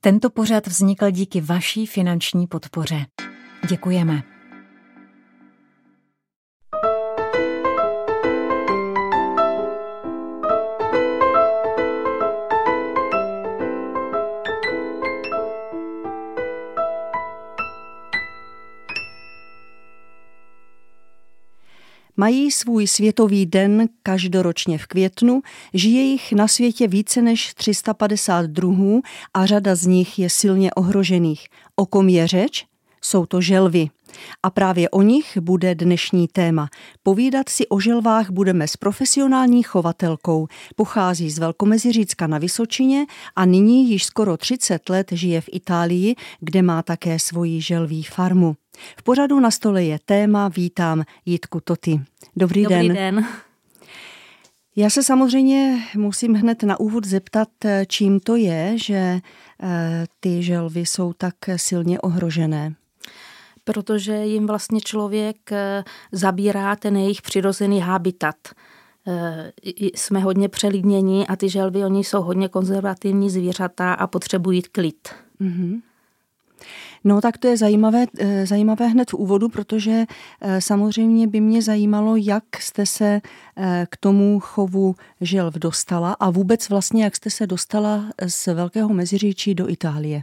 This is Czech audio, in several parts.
Tento pořad vznikl díky vaší finanční podpoře. Děkujeme. Mají svůj světový den každoročně v květnu, žije jich na světě více než 350 druhů a řada z nich je silně ohrožených. O kom je řeč? Jsou to želvy. A právě o nich bude dnešní téma. Povídat si o želvách budeme s profesionální chovatelkou. Pochází z Velkomeziřícka na Vysočině a nyní již skoro 30 let žije v Itálii, kde má také svoji želví farmu. V pořadu Na stole je téma, vítám Jitku Toty. Dobrý den. Dobrý den. Já se samozřejmě musím hned na úvod zeptat, čím to je, že ty želvy jsou tak silně ohrožené. Protože jim vlastně člověk zabírá ten jejich přirozený habitat. Jsme hodně přelidnění a ty želvy, oni jsou hodně konzervativní zvířata a potřebují klid. Mm-hmm. No tak to je zajímavé hned v úvodu, protože samozřejmě by mě zajímalo, jak jste se k tomu chovu želv dostala a vůbec vlastně, jak jste se dostala z Velkého Meziříčí do Itálie.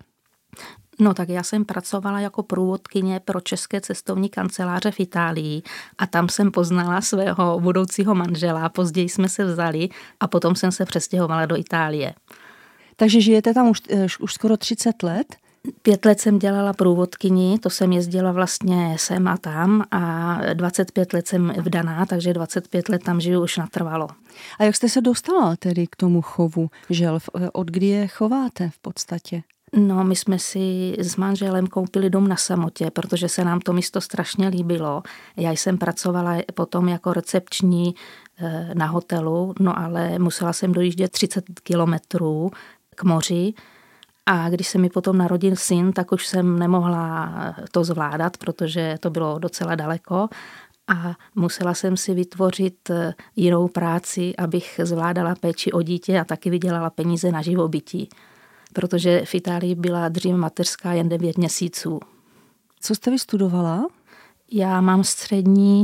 No tak já jsem pracovala jako průvodkyně pro české cestovní kanceláře v Itálii a tam jsem poznala svého budoucího manžela, později jsme se vzali a potom jsem se přestěhovala do Itálie. Takže žijete tam už skoro 30 let? 5 let jsem dělala průvodkyni, to jsem jezdila vlastně sem a tam a 25 let jsem vdaná, takže 25 let tam žiju už natrvalo. A jak jste se dostala tedy k tomu chovu želv? Od kdy je chováte v podstatě? No, my jsme si s manželem koupili dům na samotě, protože se nám to místo strašně líbilo. Já jsem pracovala potom jako recepční na hotelu, no ale musela jsem dojíždět 30 kilometrů k moři. A když se mi potom narodil syn, tak už jsem nemohla to zvládat, protože to bylo docela daleko a musela jsem si vytvořit jinou práci, abych zvládala péči o dítě a taky vydělala peníze na živobytí. Protože v Itálii byla dřív mateřská jen 9 měsíců. Co jste vystudovala? Já mám střední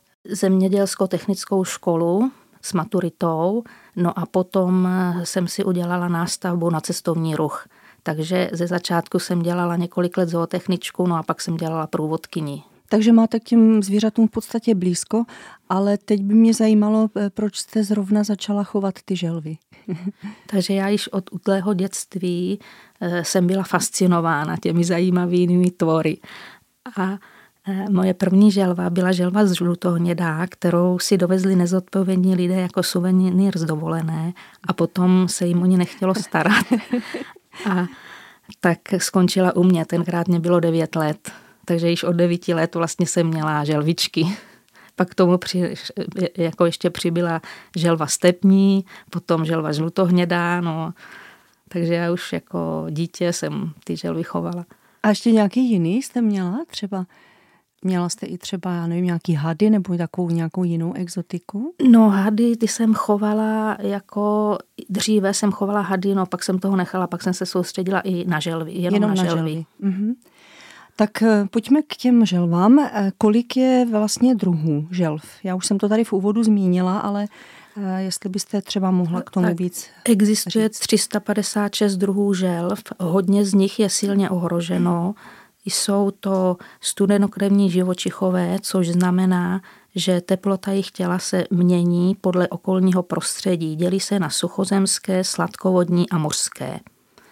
zemědělsko-technickou školu s maturitou, no a potom jsem si udělala nástavbu na cestovní ruch. Takže ze začátku jsem dělala několik let zootechničku, no a pak jsem dělala průvodkyni. Takže máte k těm zvířatům v podstatě blízko, ale teď by mě zajímalo, proč jste zrovna začala chovat ty želvy. Takže já již od útlého dětství jsem byla fascinována těmi zajímavými tvory. A moje první želva byla želva z žlutohnědá, kterou si dovezli nezodpovědní lidé jako suvenýr z dovolené a potom se jim o ní nechtělo starat. A tak skončila u mě, tenkrát mě bylo 9 let, takže již od 9 let vlastně jsem měla želvičky. Pak k tomu jako ještě přibyla želva stepní, potom želva žlutohnědá, no. Takže já už jako dítě jsem ty želvy chovala. A ještě nějaký jiný jste měla? Třeba měla jste i třeba, já nevím, nějaký hady nebo takovou nějakou jinou exotiku? No hady, ty jsem chovala jako, dříve jsem chovala hady, no pak jsem toho nechala, pak jsem se soustředila i na želvy, jenom na želvy. Mhm. Tak pojďme k těm želvám. Kolik je vlastně druhů želv? Já už jsem to tady v úvodu zmínila, ale jestli byste třeba mohla k tomu tak víc existuje říct. 356 druhů želv, hodně z nich je silně ohroženo. Jsou to studenokrevní živočichové, což znamená, že teplota jejich těla se mění podle okolního prostředí. Dělí se na suchozemské, sladkovodní a mořské.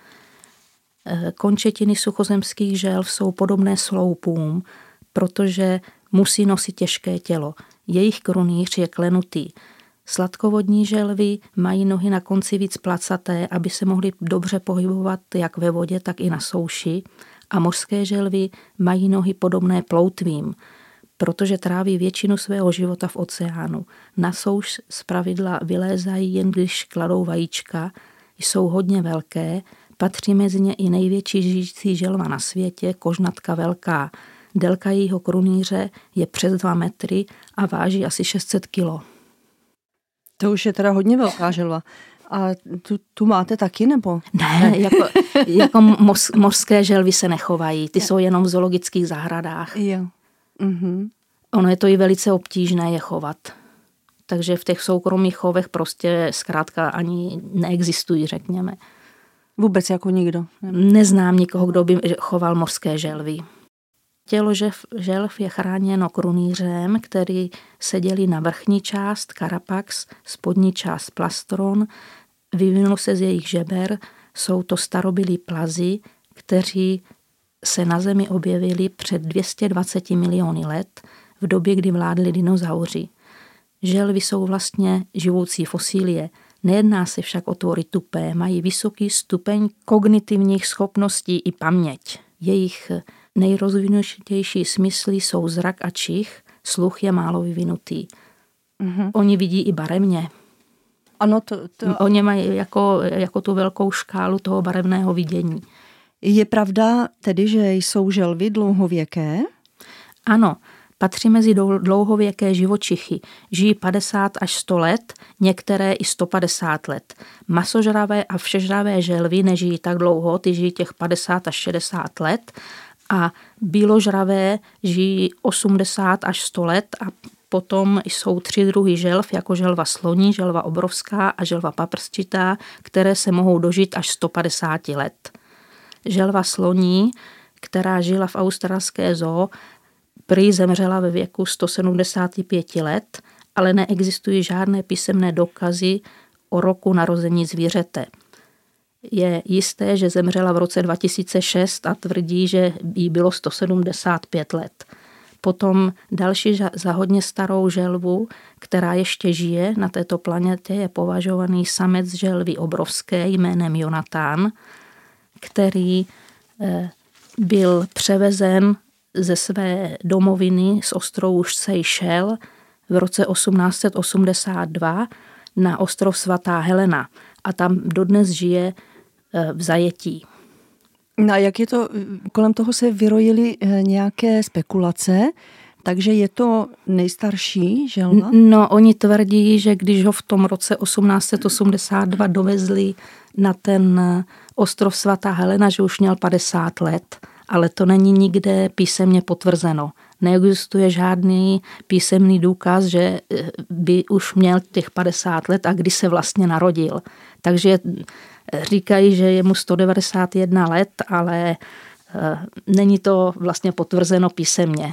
Končetiny suchozemských želv jsou podobné sloupům, protože musí nosit těžké tělo. Jejich krunýř je klenutý. Sladkovodní želvy mají nohy na konci víc placaté, aby se mohly dobře pohybovat jak ve vodě, tak i na souši. A mořské želvy mají nohy podobné ploutvím, protože tráví většinu svého života v oceánu. Na souš zpravidla vylézají jen když kladou vajíčka, jsou hodně velké, patří mezi ně i největší žijící želva na světě, kožnatka velká. Délka jejího krunýře je přes 2 metry a váží asi 600 kilo. To už je teda hodně velká želva. A tu máte taky, nebo? Ne, jako mořské želvy se nechovají, ty jsou jenom v zoologických zahradách. Jo. Mhm. Ono je to i velice obtížné je chovat. Takže v těch soukromých chovech prostě zkrátka ani neexistují, řekněme. Vůbec jako nikdo? Neznám nikoho, kdo by choval mořské želvy. Tělo želv je chráněno krunýřem, který se dělí na vrchní část carapax, spodní část plastron, vyvinul se z jejich žeber, jsou to starobylí plazi, kteří se na Zemi objevili před 220 miliony let, v době, kdy vládli dinosauři. Želvy jsou vlastně živoucí fosílie. Nejedná se však o tvory tupé, mají vysoký stupeň kognitivních schopností i paměť. Jejich nejrozvinutější smysly jsou zrak a čich, sluch je málo vyvinutý. Mm-hmm. Oni vidí i barevně. Ano, Oni mají jako tu velkou škálu toho barevného vidění. Je pravda tedy, že jsou želvy dlouhověké? Ano, patří mezi dlouhověké živočichy. Žijí 50 až 100 let, některé i 150 let. Masožravé a všežravé želvy nežijí tak dlouho, ty žijí těch 50 až 60 let a bíložravé žijí 80 až 100 let a potom jsou 3 druhy želv, jako želva sloní, želva obrovská a želva paprsčitá, které se mohou dožít až 150 let. Želva sloní, která žila v australské zoo, prý zemřela ve věku 175 let, ale neexistují žádné písemné důkazy o roku narození zvířete. Je jisté, že zemřela v roce 2006 a tvrdí, že jí bylo 175 let. Potom další za hodně starou želvu, která ještě žije na této planetě, je považovaný samec želvy obrovské jménem Jonathan, který byl převezen ze své domoviny z ostrovu Seychelles v roce 1882 na ostrov Svatá Helena a tam dodnes žije v zajetí. No a jak je to, kolem toho se vyrojily nějaké spekulace, takže je to nejstarší želva? No, oni tvrdí, že když ho v tom roce 1882 dovezli na ten ostrov Svatá Helena, že už měl 50 let, ale to není nikde písemně potvrzeno. Neexistuje žádný písemný důkaz, že by už měl těch 50 let a kdy se vlastně narodil. Takže říkají, že je mu 191 let, ale není to vlastně potvrzeno písemně.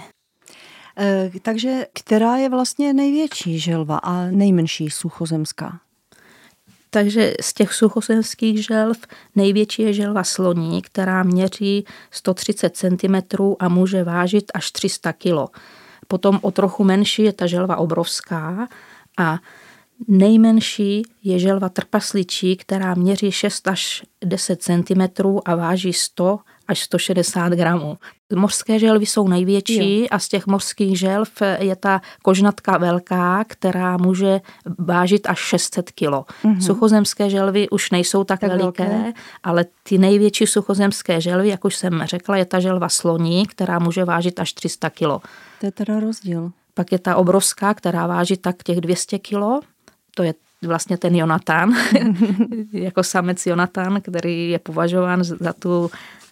Takže která je vlastně největší želva a nejmenší suchozemská? Takže z těch suchozemských želv největší je želva sloní, která měří 130 cm a může vážit až 300 kg. Potom o trochu menší je ta želva obrovská a nejmenší je želva trpasličí, která měří 6 až 10 cm a váží 100 až 160 gramů. Mořské želvy jsou největší a z těch mořských želv je ta kožnatka velká, která může vážit až 600 kg. Mm-hmm. Suchozemské želvy už nejsou tak veliké, ale ty největší suchozemské želvy, jak už jsem řekla, je ta želva sloní, která může vážit až 300 kg. To je teda rozdíl. Pak je ta obrovská, která váží tak těch 200 kg. To je vlastně ten Jonathan, jako samec Jonathan, který je považován za tu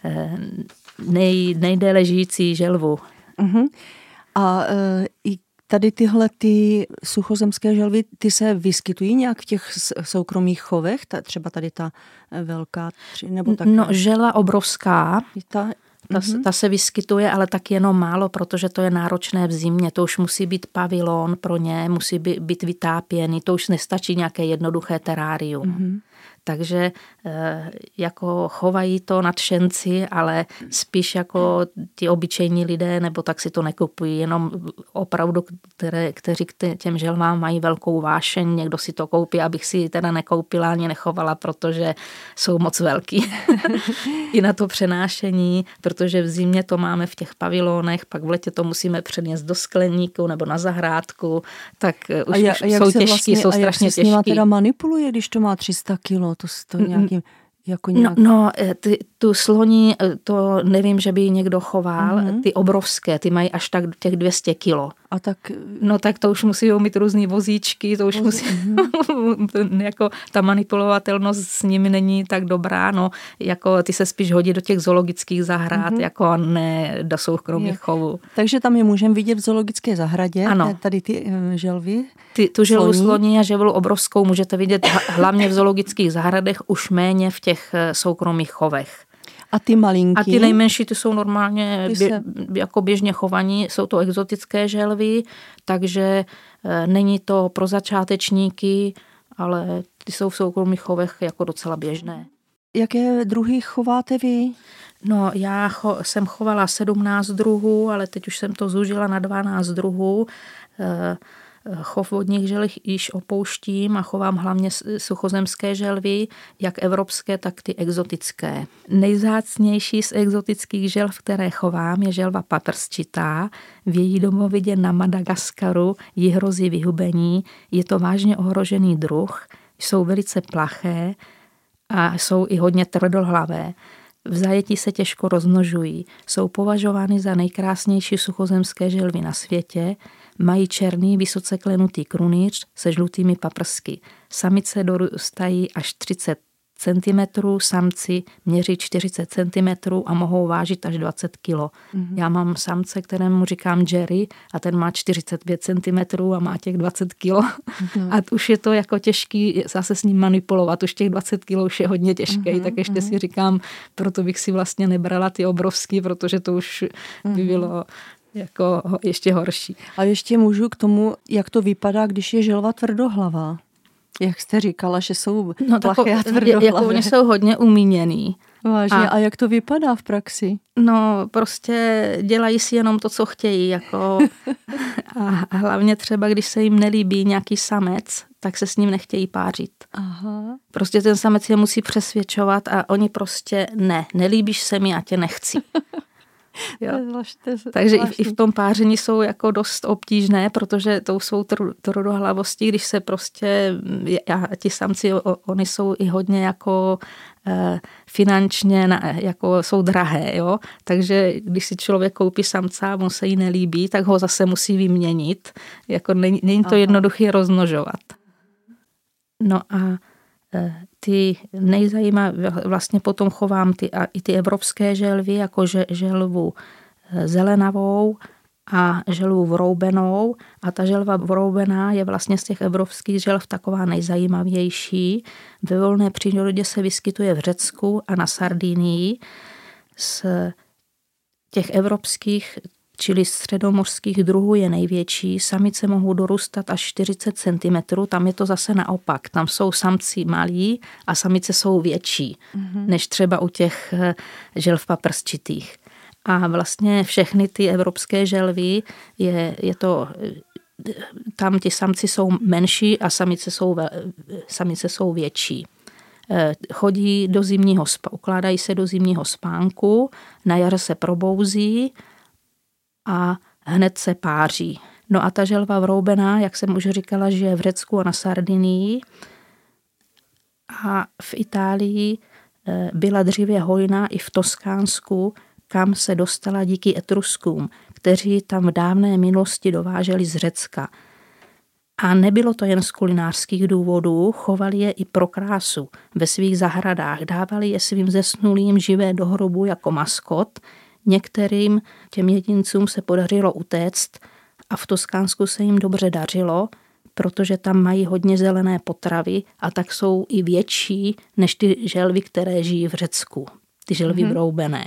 nejdéle žijící želvu. Uh-huh. A tady tyhle ty suchozemské želvy, ty se vyskytují nějak v těch soukromých chovech? Třeba tady ta velká, nebo tak? No, želva obrovská, ta se vyskytuje, ale tak jenom málo, protože to je náročné v zimě. To už musí být pavilon pro ně, musí být vytápěný, to už nestačí nějaké jednoduché terárium. Mm-hmm. Takže jako chovají to nadšenci, ale spíš jako ti obyčejní lidé, nebo tak si to nekupují, jenom opravdu, kteří k těm želvám mají velkou vášeň, někdo si to koupí, abych si teda nekoupila ani nechovala, protože jsou moc velký. I na to přenášení, protože v zimě to máme v těch pavilonech, pak v letě to musíme přenést do skleníku nebo na zahrádku, tak už jsou těžký, jsou strašně těžký. A jak se s nima teda manipuluje, když to má 300 kilo? To nějakým Jako nějak... Tu sloní, to nevím, že by ji někdo choval, ty obrovské, ty mají až tak těch 200 kilo. A tak... No tak to už musí mít různý vozíčky, to už musí, jako ta manipulovatelnost s nimi není tak dobrá, no, jako ty se spíš hodí do těch zoologických zahrad, jako ne do soukromých chovů. Takže tam je můžeme vidět v zoologické zahradě, ano. Tady ty želvy. Tu želvu sloní a želvu obrovskou můžete vidět hlavně v zoologických zahradech, už méně v těch soukromých chovech. A ty malinky? A ty nejmenší, ty jsou normálně jako běžně chovaní, jsou to exotické želvy, takže není to pro začátečníky, ale ty jsou v soukromých chovech jako docela běžné. Jaké druhy chováte vy? No, já jsem chovala 17 druhů, ale teď už jsem to zúžila na 12 druhů. Chov vodních želv již opouštím a chovám hlavně suchozemské želvy, jak evropské, tak ty exotické. Nejvzácnější z exotických želv, které chovám, je želva paprsčitá. V její domovidě na Madagaskaru jí hrozí vyhubení. Je to vážně ohrožený druh, jsou velice plaché a jsou i hodně tvrdohlavé. V zajetí se těžko rozmnožují. Jsou považovány za nejkrásnější suchozemské želvy na světě. Mají černý, vysoce klenutý krunýř se žlutými paprsky. Samice dorůstají až 30 cm, samci měří 40 cm a mohou vážit až 20 kg. Já mám samce, kterému říkám Jerry, a ten má 45 cm a má těch 20 kg. A už je to jako těžký zase s ním manipulovat. Už těch 20 kg už je hodně těžký, tak ještě si říkám, proto bych si vlastně nebrala ty obrovský, protože to už by bylo jako ještě horší. A ještě můžu k tomu, jak to vypadá, když je želva tvrdohlavá. Jak jste říkala, že jsou plaché a tvrdohlavé. Jako oni jsou hodně umíněný. Vážně. A jak to vypadá v praxi? No, prostě dělají si jenom to, co chtějí. Jako. A hlavně třeba, když se jim nelíbí nějaký samec, tak se s ním nechtějí pářit. Aha. Prostě ten samec je musí přesvědčovat a oni prostě nelíbíš se mi a tě nechci. Takže i v tom páření jsou jako dost obtížné, protože to jsou tvrdohlavosti, když se prostě, ti samci, oni jsou i hodně jako finančně, jako jsou drahé, jo, takže když si člověk koupí samca a on se jí nelíbí, tak ho zase musí vyměnit, jako není to jednoduché rozmnožovat. No a ty nejzajímavé, vlastně potom chovám i ty evropské želvy, jako želvu zelenavou a želvu vroubenou. A ta želva vroubená je vlastně z těch evropských želv taková nejzajímavější. Ve volné přírodě se vyskytuje v Řecku a na Sardinii. Z těch evropských, čili středomořských druhů je největší. Samice mohou dorůstat až 40 cm, tam je to zase naopak. Tam jsou samci malí a samice jsou větší, než třeba u těch želv paprsčitých. A vlastně všechny ty evropské želvy, tam ti samci jsou menší a samice jsou větší. Chodí do ukládají se do zimního spánku, na jaře se probouzí a hned se páří. No a ta želva vroubená, jak jsem už říkala, žije v Řecku a na Sardinii a v Itálii byla dříve hojná i v Toskánsku, kam se dostala díky Etruskům, kteří tam v dávné minulosti dováželi z Řecka. A nebylo to jen z kulinářských důvodů, chovali je i pro krásu. Ve svých zahradách dávali je svým zesnulým živé do hrobu jako maskot. Některým těm jedincům se podařilo utéct a v Toskánsku se jim dobře dařilo, protože tam mají hodně zelené potravy a tak jsou i větší než ty želvy, které žijí v Řecku. Ty želvy vroubené.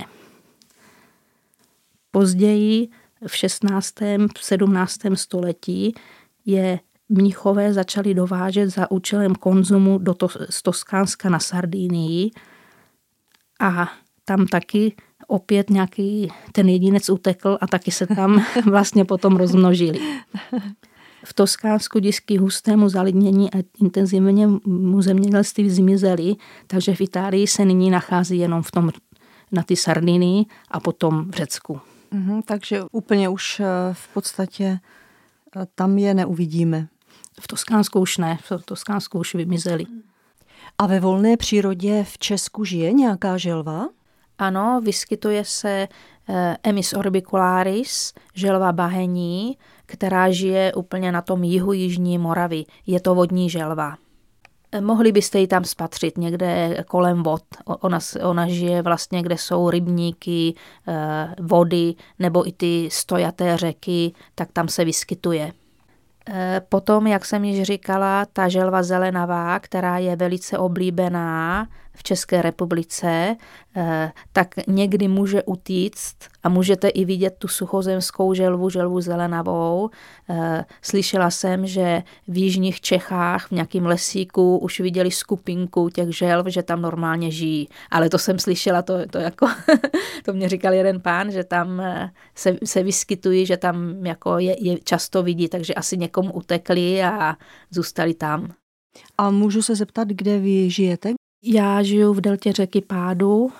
Později v 16. 17. století je mnichové začali dovážet za účelem konzumu z Toskánska na Sardinii a tam taky opět nějaký ten jedinec utekl a taky se tam vlastně potom rozmnožili. V Toskánsku díky hustému zalidnění a intenzivnímu zemědělství zmizely, takže v Itálii se nyní nachází jenom na ty Sardinii a potom v Řecku. Takže úplně už v podstatě tam je neuvidíme. V Toskánsku už ne, v Toskánsku už vymizeli. A ve volné přírodě v Česku žije nějaká želva? Ano, vyskytuje se Emys orbicularis, želva bahenní, která žije úplně na tom jihu jižní Moravy. Je to vodní želva. Mohli byste ji tam spatřit někde kolem vod. Ona žije vlastně, kde jsou rybníky, vody nebo i ty stojaté řeky, tak tam se vyskytuje. Potom, jak jsem již říkala, ta želva zelenavá, která je velice oblíbená v České republice, tak někdy může utíct a můžete i vidět tu suchozemskou želvu zelenavou. Slyšela jsem, že v jižních Čechách v nějakém lesíku už viděli skupinku těch želv, že tam normálně žijí. Ale to jsem slyšela, to jako to mě říkal jeden pán, že tam se vyskytují, že tam jako je často vidí, takže asi někomu utekli a zůstali tam. A můžu se zeptat, kde vy žijete? Já žiju v deltě řeky Pádu,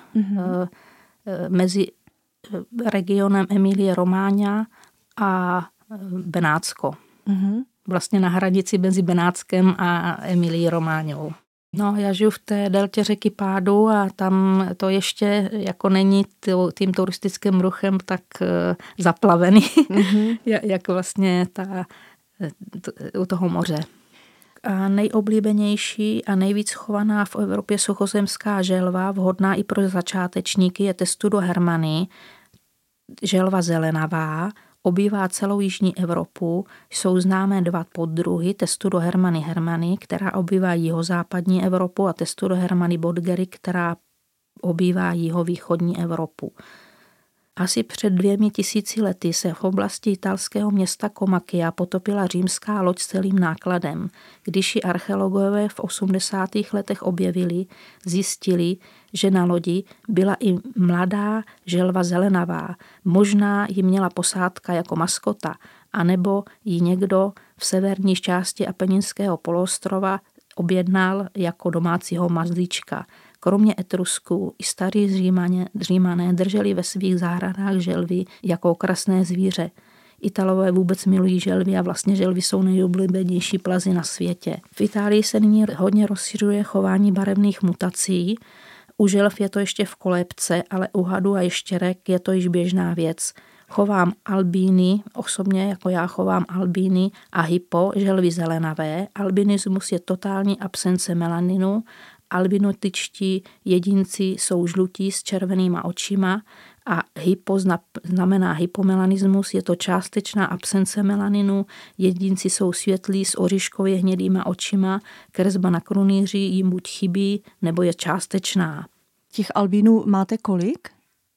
mezi regionem Emilie Romagna a Benátsko. Vlastně na hranici mezi Benátskem a Emilií Romáňou. No, já žiju v té deltě řeky Pádu a tam to ještě jako není tím turistickým ruchem tak zaplavený, jak vlastně u toho moře. A nejoblíbenější a nejvíc chovaná v Evropě suchozemská želva, vhodná i pro začátečníky, je Testudo hermani, želva zelenavá, obývá celou jižní Evropu. Jsou známé dva poddruhy, Testudo hermani, která obývá jihozápadní Evropu, a Testudo hermani bodgeri, která obývá jihovýchodní Evropu. Asi před 2000 lety se v oblasti italského města Komachia potopila římská loď s celým nákladem. Když ji archeologové v 80. letech objevili, zjistili, že na lodi byla i mladá želva zelenavá. Možná ji měla posádka jako maskota, anebo ji někdo v severní části Apeninského poloostrova objednal jako domácího mazlíčka. Kromě Etrusků i starí Římané drželi ve svých zahradách želvy jako okrasné zvíře. Italové vůbec milují želvy a vlastně želvy jsou nejoblíbenější plazy na světě. V Itálii se nyní hodně rozšiřuje chování barevných mutací. U želv je to ještě v kolébce, ale u hadů a ještěrek je to již běžná věc. Chovám albíny, osobně jako já chovám albíny a hypo, želvy zelenavé. Albinismus je totální absence melaninu. Albinotičtí jedinci jsou žlutí s červenýma očima a hypo znamená hypomelanismus, je to částečná absence melaninu, jedinci jsou světlí s oříškově hnědýma očima, kresba na krunýři jim buď chybí, nebo je částečná. Těch albínů máte kolik?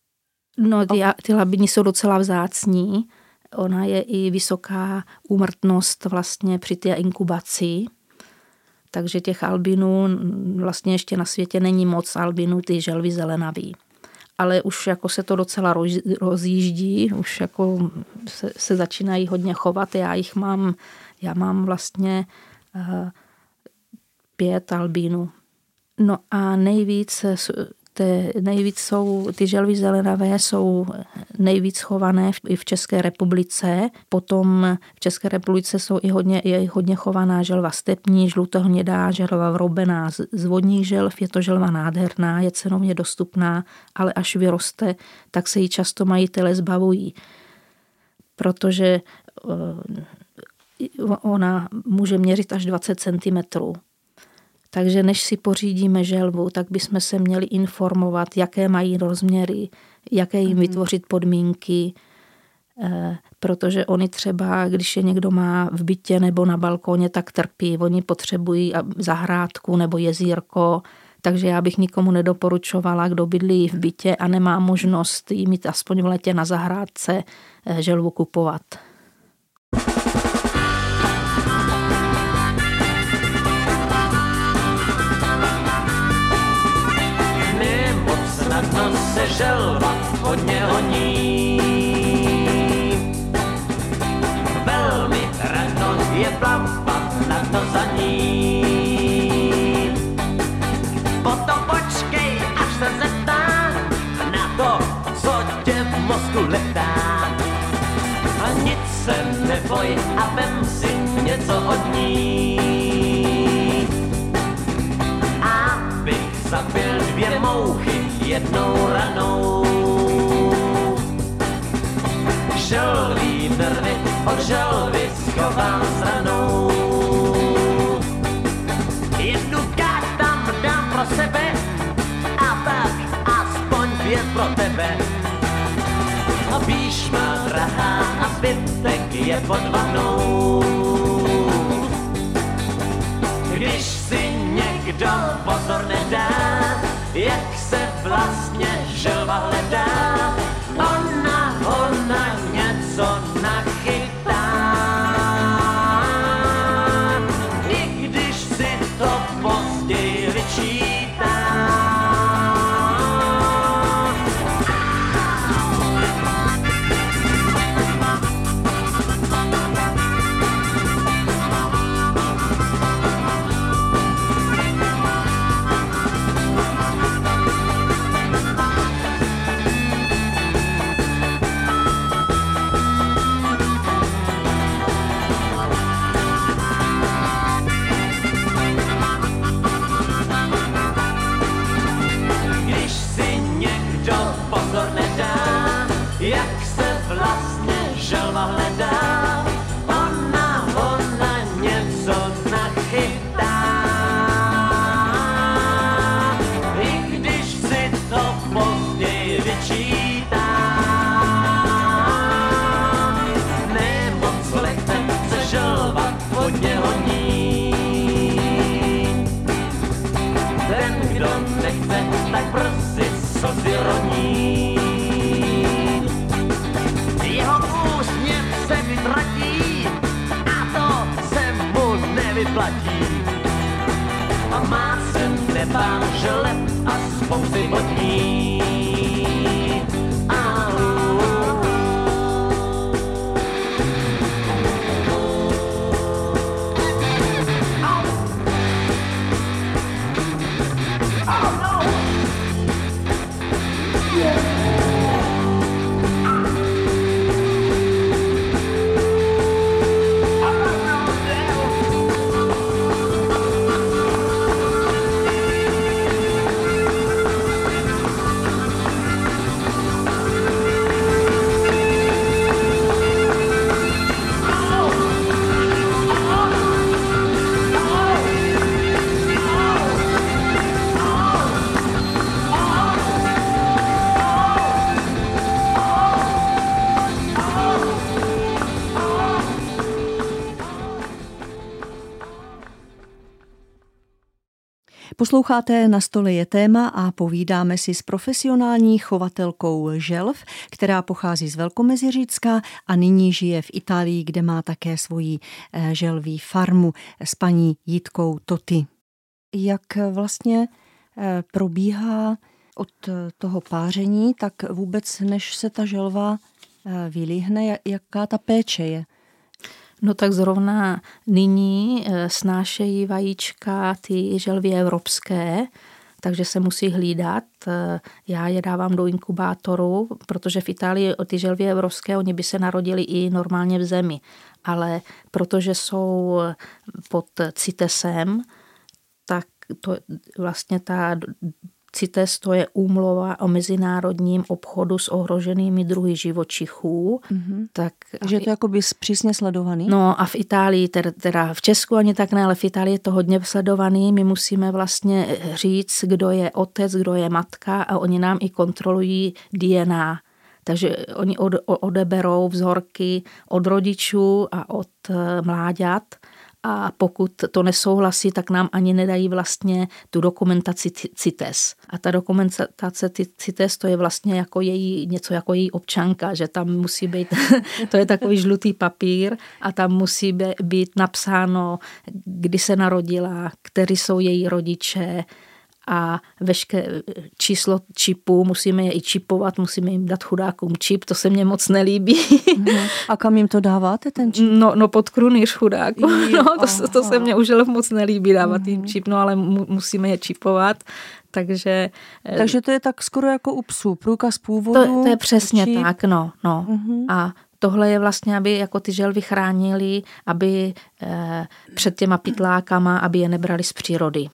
No, ty albíny jsou docela vzácní, ona je i vysoká úmrtnost vlastně při té inkubaci. Takže těch albinů vlastně ještě na světě není moc albinů, ty želvy zelenavý. Ale už jako se to docela rozjíždí, už jako se začínají hodně chovat. Já mám vlastně 5 albínů. No a nejvíc jsou, ty želvy zelenavé jsou nejvíc chované i v České republice. Potom v České republice je hodně chovaná želva stepní, žlutohnědá, želva vroubená. Z vodních želv je to želva nádherná, je cenově dostupná, ale až vyroste, tak se jí často majitelé zbavují. Protože ona může měřit až 20 cm. Takže než si pořídíme želvu, tak bychom se měli informovat, jaké mají rozměry, jaké jim vytvořit podmínky, protože oni třeba, když je někdo má v bytě nebo na balkóně, tak trpí. Oni potřebují zahrádku nebo jezírko, takže já bych nikomu nedoporučovala, kdo bydlí v bytě a nemá možnost jí mít aspoň v létě na zahrádce želvu kupovat. Snadno se želva hodně honí. Velmi radno je plavat na to za ní. Potom počkej, až se zeptá na to, co tě v mozku letá. A nic se neboj a vem si něco od ní. A zabil 2 mouchy jednou ranou. Želví nervy od želvy schovám stranou. Jednu káť tam dám pro sebe a tak aspoň 2 pro tebe. A píš má drahá a zbytek je pod vanou. Když si někdo pozor nedá, jak se vlastně želva hledá, ona něco nachytá. I když si to později vyčítá. Jak se vlastně želva hledá, ona něco nachytá. I když si to později vyčítá. Nemoc lehce se želva hodně honí. Ten, kdo nechce, tak brzy slzy roní. Vytratí a to se mu nevyplatí. A má se nebán želeb a spousty vodní. Posloucháte Na stole je téma a povídáme si s profesionální chovatelkou želv, která pochází z Velkomeziřícka a nyní žije v Itálii, kde má také svoji želví farmu, s paní Jitkou Toti. Jak vlastně probíhá od toho páření, tak vůbec než se ta želva vylíhne, jaká ta péče je? No tak zrovna nyní snášejí vajíčka ty želvy evropské, takže se musí hlídat. Já je dávám do inkubátoru, protože v Itálii ty želvy evropské, oni by se narodili i normálně v zemi. Ale protože jsou pod CITESem, tak to vlastně ta CITES, to je úmluva o mezinárodním obchodu s ohroženými druhy živočichů. Mm-hmm. Takže je to jakoby přísně sledovaný? No a v Itálii, teda v Česku ani tak ne, ale v Itálii je to hodně sledovaný. My musíme vlastně říct, kdo je otec, kdo je matka a oni nám i kontrolují DNA. Takže oni odeberou vzorky od rodičů a od mláďat. A pokud to nesouhlasí, tak nám ani nedají vlastně tu dokumentaci CITES. A ta dokumentace CITES, to je vlastně jako něco jako její občanka, že tam musí být, to je takový žlutý papír a tam musí být napsáno, kdy se narodila, kteří jsou její rodiče a číslo čipu, musíme je i čipovat, musíme jim dát chudákům čip, to se mně moc nelíbí. A kam jim to dáváte, ten čip? No pod krunýř chudáků. No, to se mně už moc nelíbí dávat jim čip, no ale musíme je čipovat. Takže to je tak skoro jako u psů, průkaz původu. To je přesně čip. Tak, no. A tohle je vlastně, aby jako ty želvy chránili, aby před těma pytlákama, aby je nebrali z přírody.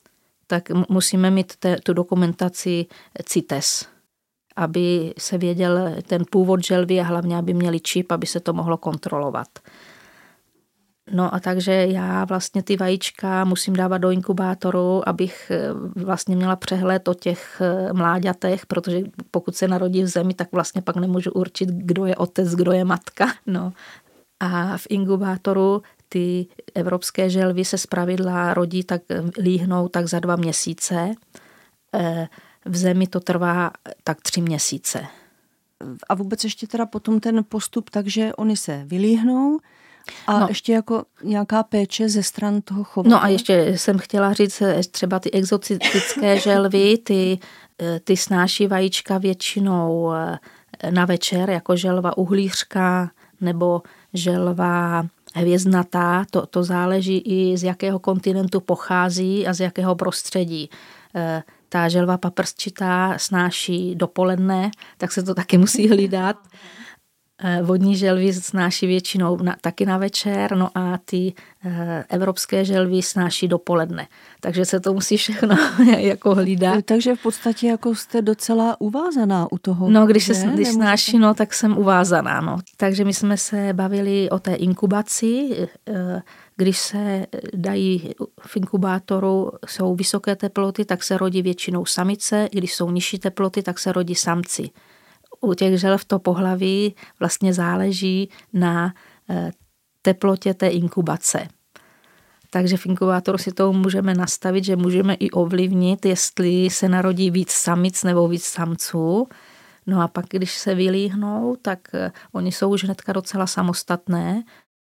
tak musíme mít tu dokumentaci CITES, aby se věděl ten původ želvy a hlavně, aby měli čip, aby se to mohlo kontrolovat. No a takže já vlastně ty vajíčka musím dávat do inkubátoru, abych vlastně měla přehled o těch mláďatech, protože pokud se narodí v zemi, tak vlastně pak nemůžu určit, kdo je otec, kdo je matka. No. A v inkubátoru ty evropské želvy se zpravidla rodí, tak líhnou tak za 2 měsíce. V zemi to trvá tak 3 měsíce. A vůbec ještě teda potom ten postup, takže oni se vylíhnou a ještě jako nějaká péče ze stran toho chovatele? No a ještě jsem chtěla říct, třeba ty exotické želvy, ty snáší vajíčka většinou na večer, jako želva uhlířka nebo želva hvězdnatá. To záleží i z jakého kontinentu pochází a z jakého prostředí. Ta želva paprsčitá snáší dopoledne, tak se to taky musí hlídat. Vodní želvy snáší většinou taky na večer, no a ty evropské želvy snáší dopoledne. Takže se to musí všechno jako hlídat. Takže v podstatě jako jste docela uvázaná u toho. No, když snáší, no, tak jsem uvázaná. No. Takže my jsme se bavili o té inkubaci. Když se dají v inkubátoru, jsou vysoké teploty, tak se rodí většinou samice. Když jsou nižší teploty, tak se rodí samci. U těch želv to pohlaví vlastně záleží na teplotě té inkubace. Takže v inkubátoru si to můžeme nastavit, že můžeme i ovlivnit, jestli se narodí víc samic nebo víc samců. No a pak, když se vylíhnou, tak oni jsou už hnedka docela samostatné.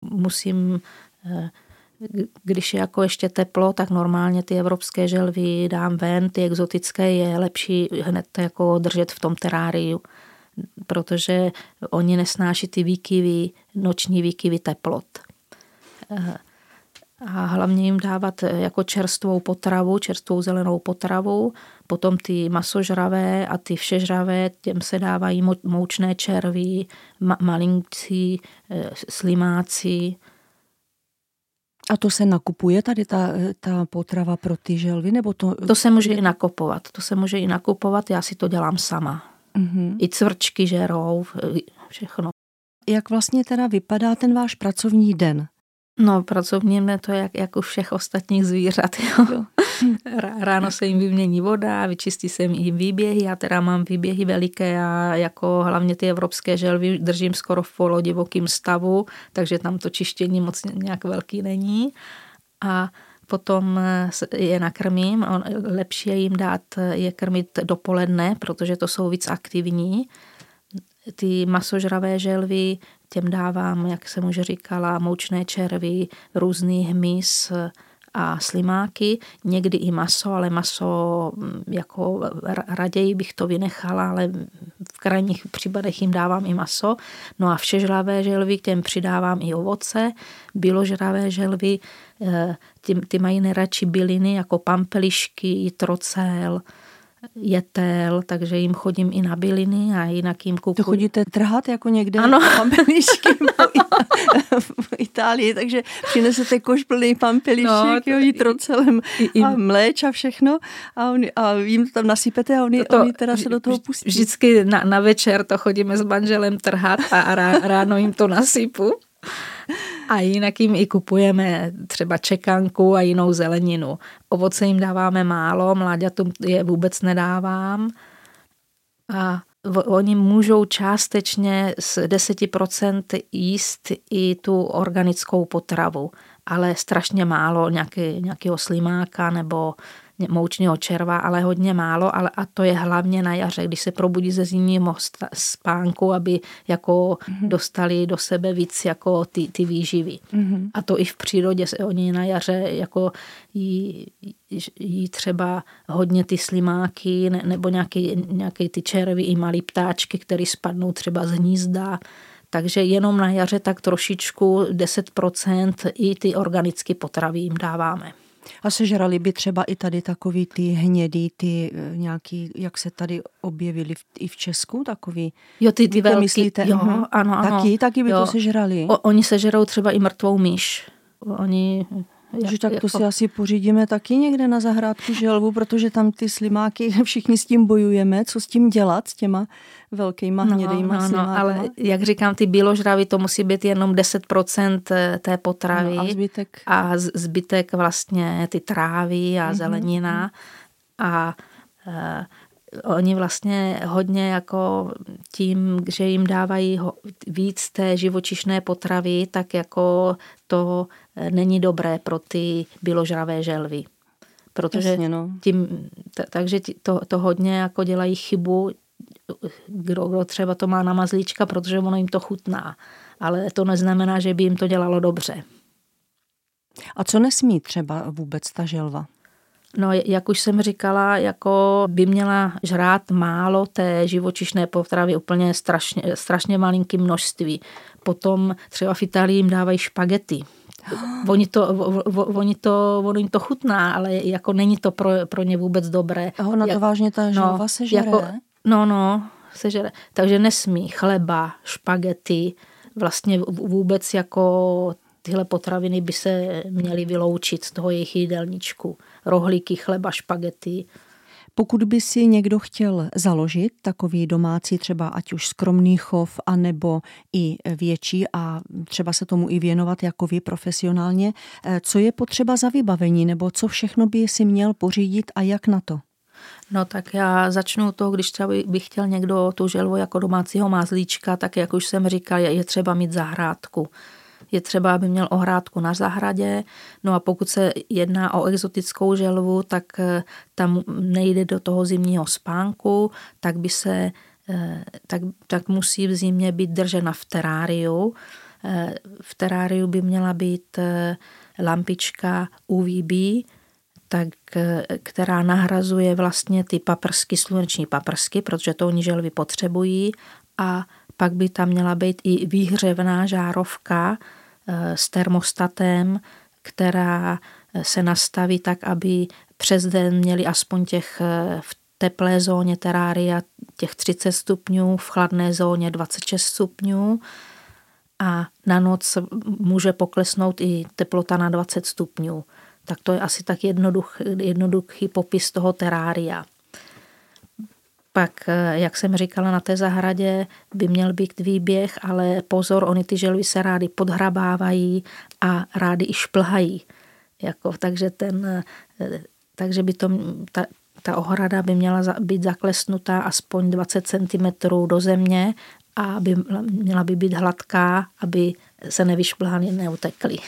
Když je jako ještě teplo, tak normálně ty evropské želvy dám ven, ty exotické je lepší hned jako držet v tom teráriu, protože oni nesnáší ty výkyvy, noční výkyvy teplot. A hlavně jim dávat jako čerstvou potravu, čerstvou zelenou potravu, potom ty masožravé a ty všežravé, těm se dávají moučné červy, malinci, slimáci. A to se nakupuje tady ta potrava pro ty želvy? Nebo to se může i nakupovat. Já si to dělám sama. Mm-hmm. I cvrčky žerou, všechno. Jak vlastně teda vypadá ten váš pracovní den? No, pracovní den to je jak u všech ostatních zvířat. Jo. Ráno se jim vymění voda, vyčistí se jim výběhy. Já teda mám výběhy veliké a jako hlavně ty evropské želvy držím skoro v polodivokým stavu, takže tam to čištění moc nějak velký není. A potom je nakrmím. Lepší je jim dát je krmit dopoledne, protože to jsou víc aktivní. Ty masožravé želvy, těm dávám, jak jsem už říkala, moučné červy, různý hmyz a slimáky, někdy i maso, ale maso jako raději bych to vynechala, ale v krajních případech jim dávám i maso. No a všežravé želvy, k těm přidávám i ovoce. Bíložravé želvy, ty mají nejradši byliny jako pampelišky, trocel, jetel, takže jim chodím i na byliny a jinak jim kupuji. To chodíte trhat jako někde pampelišky v Itálii, takže přinesete koš plný pampelišek, trocelem a mléč a všechno a jim to tam nasypete a oni teda se do toho pustí. Vždycky na večer to chodíme s manželem trhat a ráno jim to nasypu. A jinak jim i kupujeme třeba čekanku a jinou zeleninu. Ovoce jim dáváme málo, mláďatům je vůbec nedávám. A oni můžou částečně z 10% jíst i tu organickou potravu, ale strašně málo nějakého slimáka nebo moučného červa, ale hodně málo, a to je hlavně na jaře, když se probudí ze zimního spánku, aby jako dostali do sebe víc jako ty výživy. Mm-hmm. A to i v přírodě se oni na jaře jako jí třeba hodně ty slimáky nebo nějaké ty červy i malý ptáčky, které spadnou třeba z hnízda. Takže jenom na jaře tak trošičku 10% i ty organické potravy jim dáváme. A sežrali by třeba i tady takový ty hnědý, ty nějaký, jak se tady objevili i v Česku, takový? Jo, ty velký, myslíte? Jo, ano. Taky by to sežrali? Oni sežerou třeba i mrtvou myš. Oni Že tak to si asi pořídíme taky někde na zahrádku želvu, protože tam ty slimáky, všichni s tím bojujeme, co s tím dělat, s těma velkýma hnědejma slimákama. Ale jak říkám, ty bíložravy, to musí být jenom 10% té potravy. No a zbytek? A zbytek vlastně ty trávy a zelenina. A oni vlastně hodně jako tím, že jim dávají víc té živočišné potravy, tak jako to není dobré pro ty bíložravé želvy. Protože jasně, no. Takže to hodně jako dělají chybu, kdo třeba to má na mazlíčka, protože ono jim to chutná. Ale to neznamená, že by jim to dělalo dobře. A co nesmí třeba vůbec ta želva? No, jak už jsem říkala, jako by měla žrát málo té živočišné potravy, úplně strašně malinký množství. Potom třeba v Itálii jim dávají špagety. Ono jim to chutná, ale jako není to pro ně vůbec dobré. A ona to vážně ta želva sežere? Sežere. Takže nesmí chleba, špagety, vlastně vůbec jako tyhle potraviny by se měly vyloučit z toho jejich jídelníčku. Rohlíky, chleba, špagety. Pokud by si někdo chtěl založit takový domácí třeba ať už skromný chov, anebo i větší a třeba se tomu i věnovat jako vy profesionálně, co je potřeba za vybavení nebo co všechno by si měl pořídit a jak na to? No tak já začnu to, když třeba bych chtěl někdo tu želvu jako domácího mazlíčka, tak jak už jsem říkal, je třeba mít zahrádku. Je třeba, aby měl ohrádku na zahradě, no a pokud se jedná o exotickou želvu, tak tam nejde do toho zimního spánku, tak musí v zimě být držena v teráriu. V teráriu by měla být lampička UVB, která nahrazuje vlastně ty paprsky, sluneční paprsky, protože to oni želvy potřebují, a pak by tam měla být i výhřevná žárovka s termostatem, která se nastaví tak, aby přes den měli aspoň v teplé zóně terária těch 30 stupňů, v chladné zóně 26 stupňů a na noc může poklesnout i teplota na 20 stupňů. Tak to je asi tak jednoduchý popis toho terária. Pak, jak jsem říkala, na té zahradě by měl být výběh, ale pozor, oni ty želvy se rády podhrabávají a rády i šplhají. Takže by ta ohrada by měla být zaklesnutá aspoň 20 cm do země a měla by být hladká, aby se nevyšplhaly, neutekly.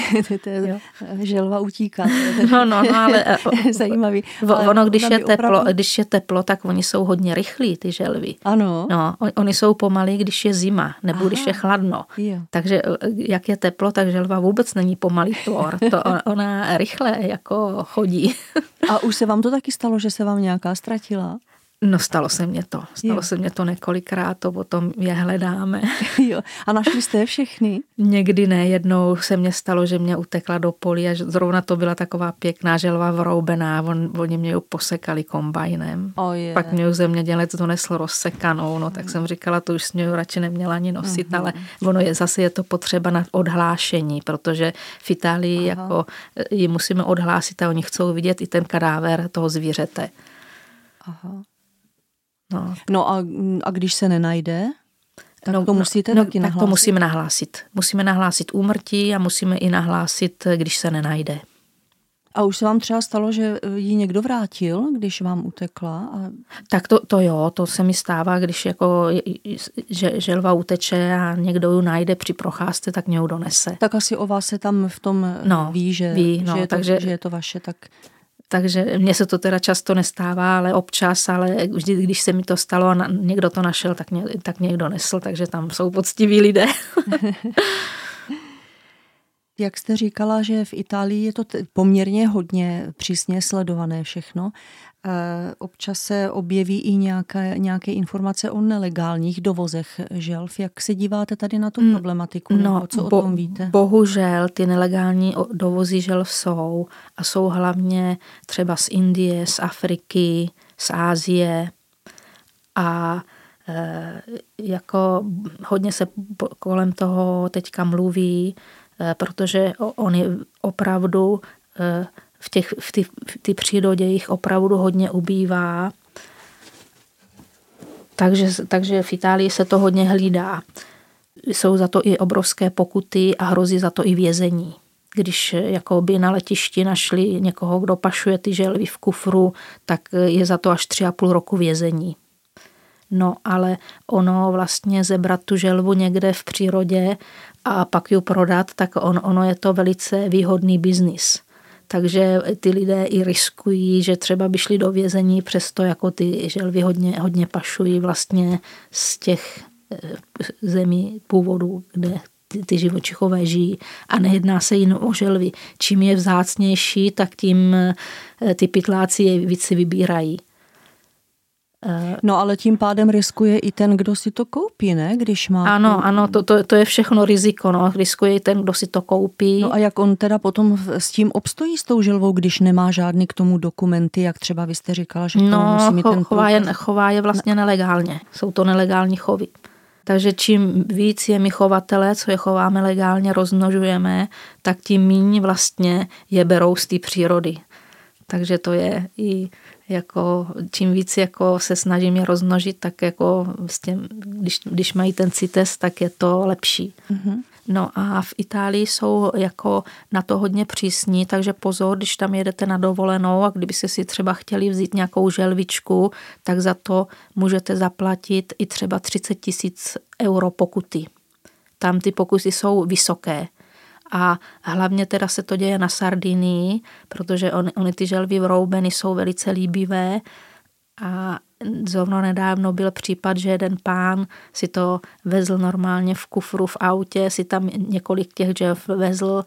Želva utíká. No, ale zajímavý. Ono, když je teplo, tak oni jsou hodně rychlí, ty želvy. Ano. No, oni jsou pomalí, když je zima, nebo když je chladno. Jo. Takže jak je teplo, tak želva vůbec není pomalý tvor. Ona rychle jako chodí. A už se vám to taky stalo, že se vám nějaká ztratila? No, stalo se mě to několikrát, to potom je hledáme. Jo. A našli jste je všechny? Někdy ne, jednou se mně stalo, že mě utekla do polí a zrovna to byla taková pěkná želva vroubená, oni mě ji posekali kombajnem. Pak mě zemědělec donesl rozsekanou, no tak jsem říkala, to už jsem ji radši neměla ani nosit, ale ono je to potřeba na odhlášení, protože v Itálii jako ji musíme odhlásit a oni chcou vidět i ten kadáver toho zvířete. Aha. No a když se nenajde, tak to musíte taky nahlásit? Tak to musíme nahlásit. Musíme nahlásit úmrtí a musíme i nahlásit, když se nenajde. A už se vám třeba stalo, že ji někdo vrátil, když vám utekla? Tak to se mi stává, když jako želva uteče a někdo ji najde při procházce, tak mě ji donese. Tak asi o vás se tam v tom ví, že je to vaše, tak... Takže mně se to teda často nestává, ale občas, ale vždy, když se mi to stalo a někdo to našel, tak někdo nesl, takže tam jsou poctiví lidé. Jak jste říkala, že v Itálii je to poměrně hodně přísně sledované všechno. Občas se objeví i nějaké informace o nelegálních dovozech želv. Jak se díváte tady na tu problematiku? Nebo co o tom víte? Bohužel ty nelegální dovozy želv jsou hlavně třeba z Indie, z Afriky, z Asie a jako hodně se kolem toho teďka mluví, protože oni opravdu v té přírodě jich opravdu hodně ubývá. Takže v Itálii se to hodně hlídá. Jsou za to i obrovské pokuty a hrozí za to i vězení. Když jakoby na letišti našli někoho, kdo pašuje ty želvy v kufru, tak je za to až 3,5 roku vězení. No ale ono vlastně zebrat tu želvu někde v přírodě a pak ji prodat, tak ono je to velice výhodný biznis. Takže ty lidé i riskují, že třeba by šli do vězení, přesto jako ty želvy hodně pašují vlastně z těch zemí původu, kde ty živočichové žijí. A nejedná se jen o želvy. Čím je vzácnější, tak tím ty pytláci je víc vybírají. No ale tím pádem riskuje i ten, kdo si to koupí, ne? Když má... Ano, to je všechno riziko, no. Riskuje i ten, kdo si to koupí. No a jak on teda potom s tím obstojí s tou želvou, když nemá žádný k tomu dokumenty, jak třeba vy jste říkala, že to musí mít ten chová je vlastně nelegálně. Jsou to nelegální chovy. Takže čím víc je my chovatelé, co je chováme legálně, rozmnožujeme, tak tím míň vlastně je berou z té přírody. Takže to je i jako, čím víc jako se snažím je rozmnožit, tak jako když mají ten CITES, tak je to lepší. Mm-hmm. No a v Itálii jsou jako na to hodně přísní, takže pozor, když tam jedete na dovolenou a kdyby si třeba chtěli vzít nějakou želvičku, tak za to můžete zaplatit i třeba 30 000 euro pokuty. Tam ty pokuty jsou vysoké. A hlavně teda se to děje na Sardinii, protože oni ty želvy vroubeny jsou velice líbivé a zrovna nedávno byl případ, že jeden pán si to vezl normálně v kufru v autě, si tam několik těch želv vezl,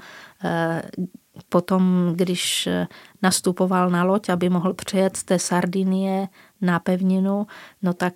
potom když nastupoval na loď, aby mohl přijet z té Sardinie na pevninu, no tak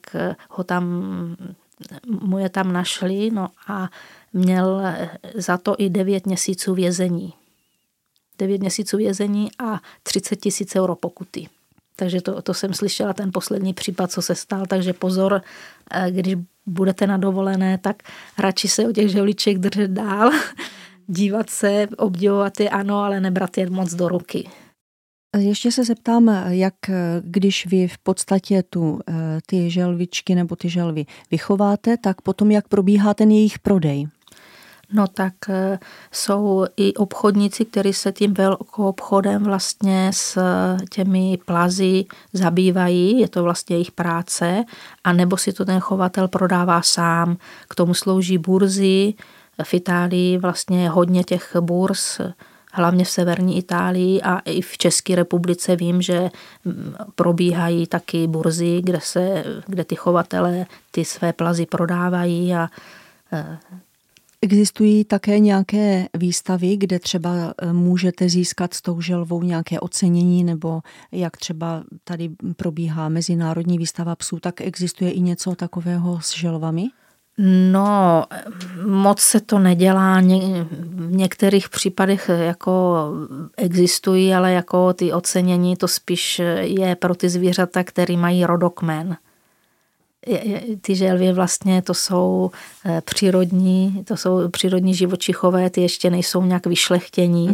mu je tam našli, no a měl za to i 9 měsíců vězení. 9 měsíců vězení a 30 000 euro pokuty. Takže to jsem slyšela, ten poslední případ, co se stal. Takže pozor, když budete na dovolené, tak radši se o těch želviček držet dál, dívat se, obdivovat je, ano, ale nebrat je moc do ruky. Ještě se zeptám, jak když vy v podstatě ty želvičky nebo ty želvy vychováte, tak potom jak probíhá ten jejich prodej? No tak jsou i obchodníci, kteří se tím velkoobchodem vlastně s těmi plazy zabývají, je to vlastně jejich práce, a nebo si to ten chovatel prodává sám. K tomu slouží burzy. V Itálii vlastně je hodně těch burz, hlavně v severní Itálii a i v České republice vím, že probíhají taky burzy, kde ty chovatelé ty své plazy prodávají a existují také nějaké výstavy, kde třeba můžete získat s tou želvou nějaké ocenění, nebo jak třeba tady probíhá mezinárodní výstava psů, tak existuje i něco takového s želvami? No, moc se to nedělá, v některých případech jako existují, ale jako ty ocenění to spíš je pro ty zvířata, který mají rodokmen. Ty želvy vlastně to jsou přírodní živočichové, ty ještě nejsou nějak vyšlechtění,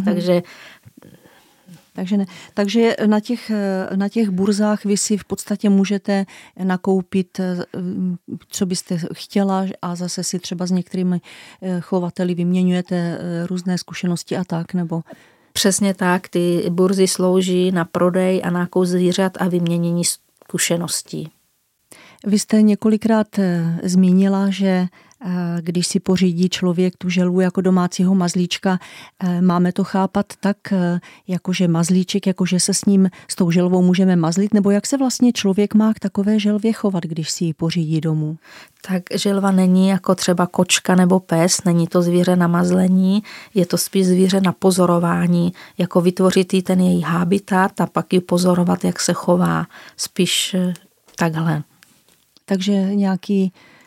Takže ne. Takže na těch burzách vy si v podstatě můžete nakoupit, co byste chtěla, a zase si třeba s některými chovateli vyměňujete různé zkušenosti a tak, nebo? Přesně tak, ty burzy slouží na prodej a nákup zvířat a vyměnění zkušeností. Vy jste několikrát zmínila, že když si pořídí člověk tu želvu jako domácího mazlíčka, máme to chápat tak, jakože mazlíček, jakože se s tou želvou můžeme mazlit, nebo jak se vlastně člověk má k takové želvě chovat, když si ji pořídí domů? Tak želva není jako třeba kočka nebo pes, není to zvíře na mazlení, je to spíš zvíře na pozorování, jako vytvořit jí ten její habitat a pak ji pozorovat, jak se chová, spíš takhle. Takže nějaký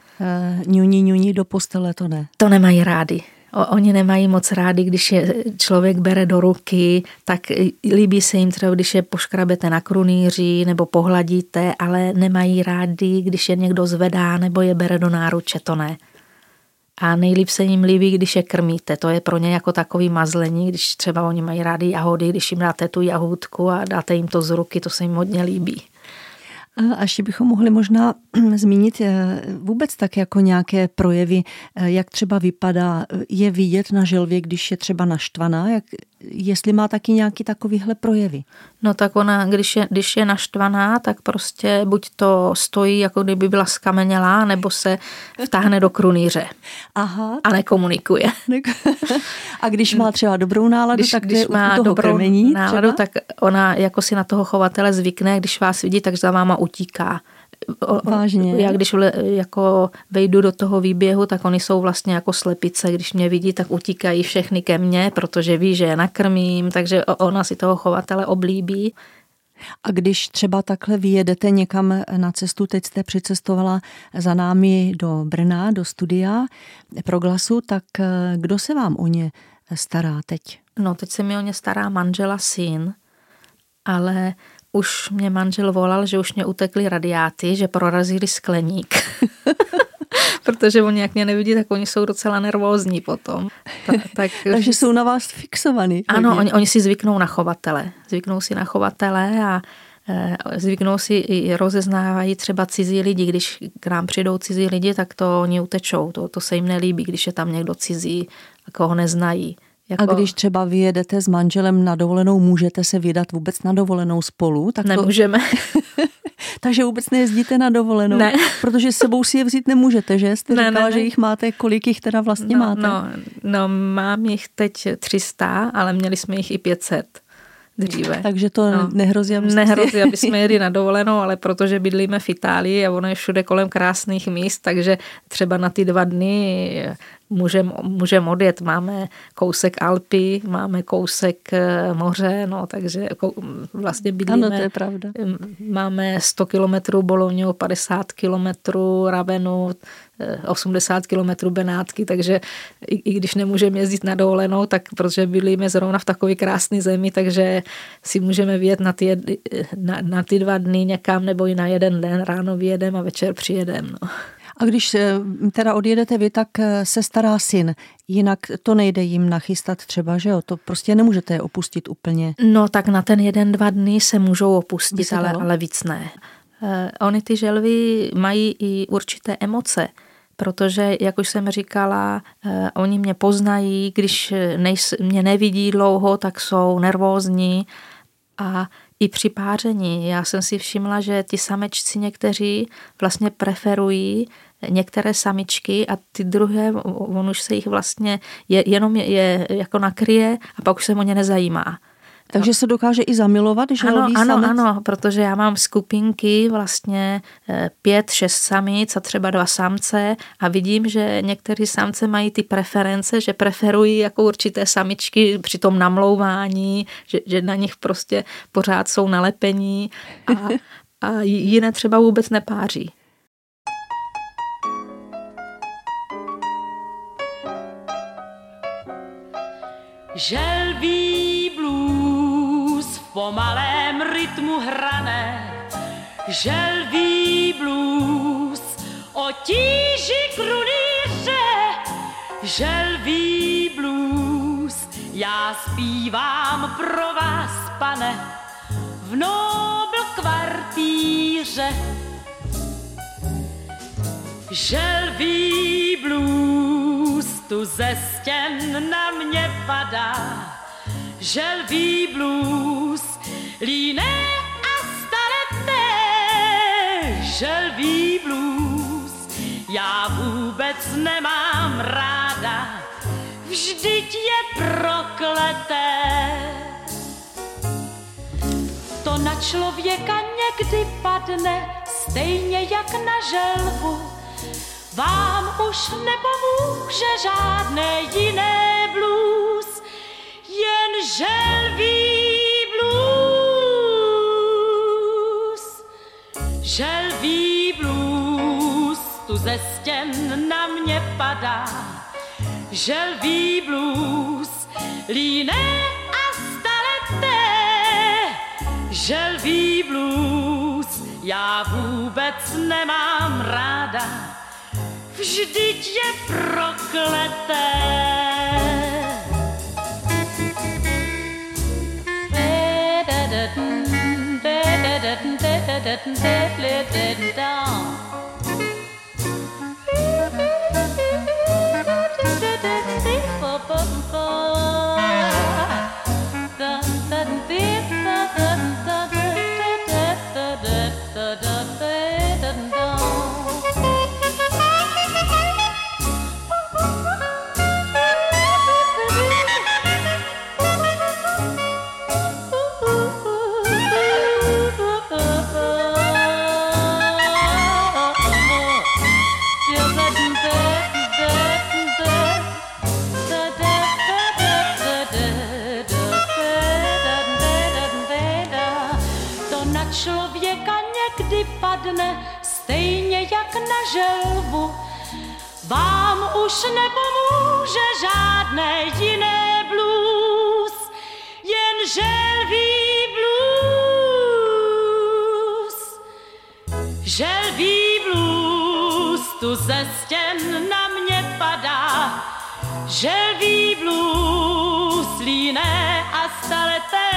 ňuní do postele to ne? To nemají rádi. Oni nemají moc rádi, když je člověk bere do ruky, tak líbí se jim třeba, když je poškrabete na krunýři nebo pohladíte, ale nemají rádi, když je někdo zvedá nebo je bere do náruče, to ne. A nejlíp se jim líbí, když je krmíte. To je pro ně jako takový mazlení, když třeba oni mají rádi jahody, když jim dáte tu jahůdku a dáte jim to z ruky, to se jim hodně líbí. A ještě bychom mohli možná zmínit vůbec tak jako nějaké projevy, jak třeba vypadá, je vidět na želvě, když je třeba naštvaná, jestli má taky nějaký takovýhle projevy. No tak ona, když je naštvaná, tak prostě buď to stojí, jako kdyby byla skamenělá, nebo se vtáhne do krunýře. Aha. A nekomunikuje. A když má třeba dobrou náladu, tak když má dobrou náladu, tak ona jako si na toho chovatele zvykne, když vás vidí, tak za váma utíká. Vážně. Já když jako vejdu do toho výběhu, tak oni jsou vlastně jako slepice. Když mě vidí, tak utíkají všechny ke mně, protože ví, že je nakrmím, takže ona si toho chovatele oblíbí. A když třeba takhle vyjedete někam na cestu, teď jste přicestovala za námi do Brna, do studia Proglasu, tak kdo se vám o ně stará teď? No, teď se mi o ně stará manžel a syn, ale už mě manžel volal, že už mě utekly radiáty, že prorazili skleník. Protože oni jak mě nevidí, tak oni jsou docela nervózní potom. Takže jsou na vás fixovaný. Ano, oni si zvyknou na chovatele. Zvyknou si na chovatele a zvyknou si i rozeznávají třeba cizí lidi. Když k nám přijdou cizí lidi, tak to oni utečou. To se jim nelíbí, když je tam někdo cizí, koho neznají. A když třeba vyjedete s manželem na dovolenou, můžete se vydat vůbec na dovolenou spolu? Tak nemůžeme. Takže vůbec nejezdíte na dovolenou? Ne. Protože s sebou si je vzít nemůžete, že? Jste říkala, že jich máte, kolik jich teda vlastně máte? No, mám jich teď 300, ale měli jsme jich i 500 dříve. Takže to nehrozí, aby jsme jeli na dovolenou, ale protože bydlíme v Itálii a ono je všude kolem krásných míst, takže třeba na ty 2 dny můžeme odjet. Máme kousek Alpy, máme kousek moře, no, takže vlastně bydlíme. Ano, to je pravda. Máme 100 kilometrů Bolognu, 50 kilometrů Ravenu, 80 kilometrů Benátky, takže i když nemůžeme jezdit na dovolenou, tak protože bydlíme zrovna v takové krásné zemi, takže si můžeme vyjet na ty 2 dny někam nebo i na 1 den, ráno vyjedeme a večer přijedeme. No. A když teda odjedete vy, tak se stará syn. Jinak to nejde jim nachystat třeba, že jo? To prostě nemůžete je opustit úplně. No tak na ten 1-2 dny se můžou opustit, ale víc ne. Oni ty želvy mají i určité emoce, protože, jak už jsem říkala, oni mě poznají, když mě nevidí dlouho, tak jsou nervózní a i při páření. Já jsem si všimla, že ti samečci někteří vlastně preferují některé samičky a ty druhé, on už se jich vlastně jenom je jako nakryje a pak už se o ně nezajímá. Takže se dokáže i zamilovat, že Ano, protože já mám skupinky vlastně 5-6 samic a třeba 2 samce a vidím, že někteří samce mají ty preference, že preferují jako určité samičky při tom namlouvání, že na nich prostě pořád jsou nalepení a jiné třeba vůbec nepáří. Želví blues v pomalém rytmu hrané, želví blues o tíži krunýře, želví blues, já zpívám pro vás, pane, v Nobl kvartíře. Želví blues tu ze stěn na mě padá, želví blues líné a staleté, želví blues já vůbec nemám ráda, vždyť je prokleté. To na člověka někdy padne, stejně jak na želvu, vám už nepomůže žádné jiné blues, jen želví blues. Želví blues tu ze stěn na mě padá, želví blues líné a staleté, želví blues já vůbec nemám ráda, vždyť je prokleté. Stejně jak na želvu, vám už nepomůže žádné jiné blues, jen želví blues. Želví blues tu ze stěn na mě padá, želví blues líné a staleté,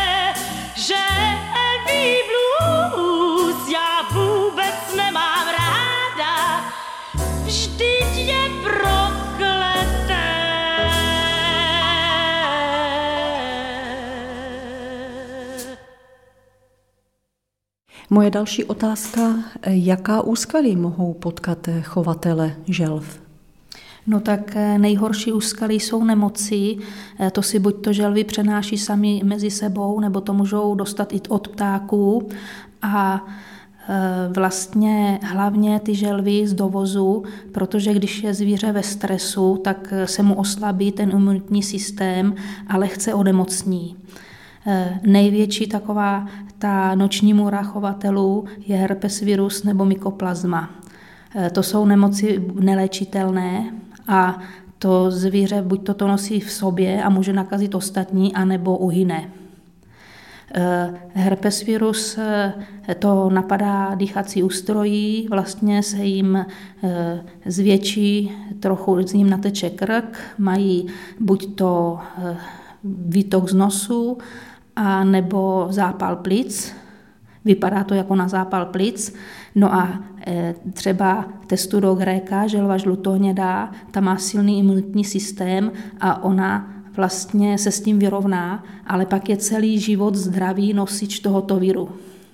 želví blues já vůbec nemám ráda, vždyť je prokleté. Moje další otázka, jaká úskalí mohou potkat chovatele želv? No tak nejhorší úskalí jsou nemoci, to si buď to želvy přenáší sami mezi sebou, nebo to můžou dostat i od ptáků a vlastně hlavně ty želvy z dovozu, protože když je zvíře ve stresu, tak se mu oslabí ten imunitní systém a lehce onemocní. Největší taková ta noční můra chovatelů je herpes virus nebo mykoplazma. To jsou nemoci neléčitelné a to zvíře buď to nosí v sobě a může nakazit ostatní, anebo uhyne. Herpes virus to napadá dýchací ústrojí, vlastně se jim zvětší, trochu z ním nateče krk, mají buď to výtok z nosu, a nebo zápal plic. Vypadá to jako na zápal plic. No a třeba Testudogreka, želva žlutohnědá, ta má silný imunitní systém a ona vlastně se s tím vyrovná, ale pak je celý život zdravý nosič tohoto viru.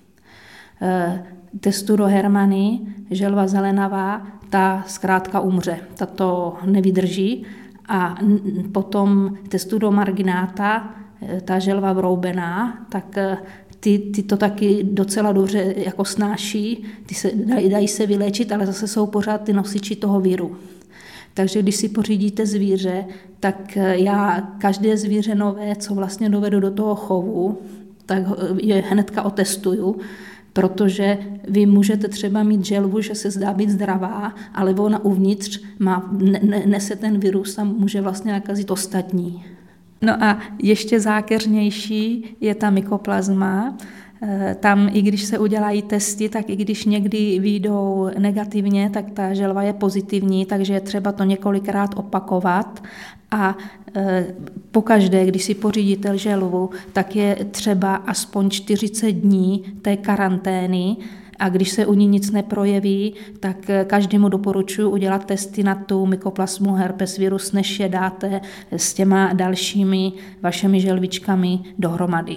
Testudohermany, želva zelenavá, ta zkrátka umře, ta to nevydrží. A potom Testudomarginata, ta želva vroubená, tak ty to taky docela dobře jako snáší, dají se vyléčit, ale zase jsou pořád ty nosiči toho viru. Takže když si pořídíte zvíře, tak já každé zvíře nové, co vlastně dovedu do toho chovu, tak je hnedka otestuju, protože vy můžete třeba mít želvu, že se zdá být zdravá, ale ona uvnitř nese ten virus a může vlastně nakazit ostatní. No a ještě zákeřnější je ta mykoplazma. Tam, i když se udělají testy, tak i když někdy vyjdou negativně, tak ta želva je pozitivní, takže je třeba to několikrát opakovat. A pokaždé, když si pořídíte želvu, tak je třeba aspoň 40 dní té karantény, a když se u ní nic neprojeví, tak každému doporučuji udělat testy na tu mykoplazmu herpes virus, než je dáte s těma dalšími vašimi želvičkami dohromady.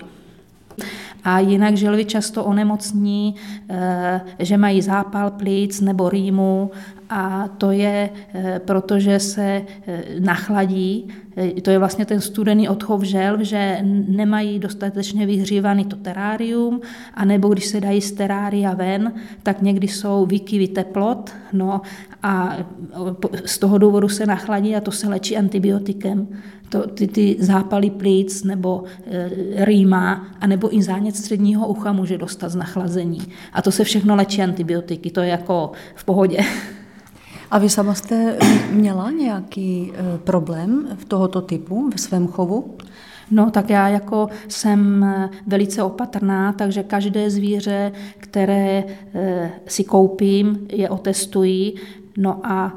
A jinak želvy často onemocní, že mají zápal plic nebo rýmu a to je, protože se nachladí. To je vlastně ten studený odchov želv, že nemají dostatečně vyhřívaný to terárium, anebo když se dají z terária ven, tak někdy jsou výkyvy teplot, no a z toho důvodu se nachladí a to se léčí antibiotikem. Ty zápaly plic nebo rýma, anebo i zánět středního ucha může dostat z nachlazení. A to se všechno léčí antibiotiky, to je jako v pohodě. A vy sama jste měla nějaký problém v tohoto typu ve svém chovu? No tak já jako jsem velice opatrná, takže každé zvíře, které si koupím, je otestuji. No a